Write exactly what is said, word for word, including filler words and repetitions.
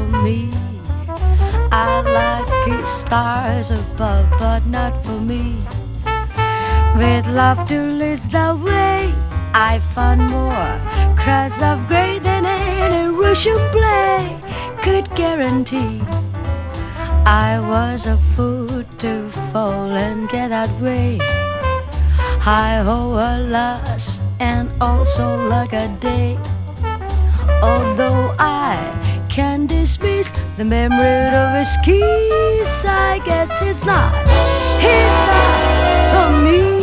for me. I like stars above, but not for me. With laughter is the way I found more crowds of gray than any Russian play could guarantee. I was a fool to fall and get that way. Hi-ho, alas, and also like a day. Although I can dismiss the memory of his kiss, I guess he's not, he's not for me.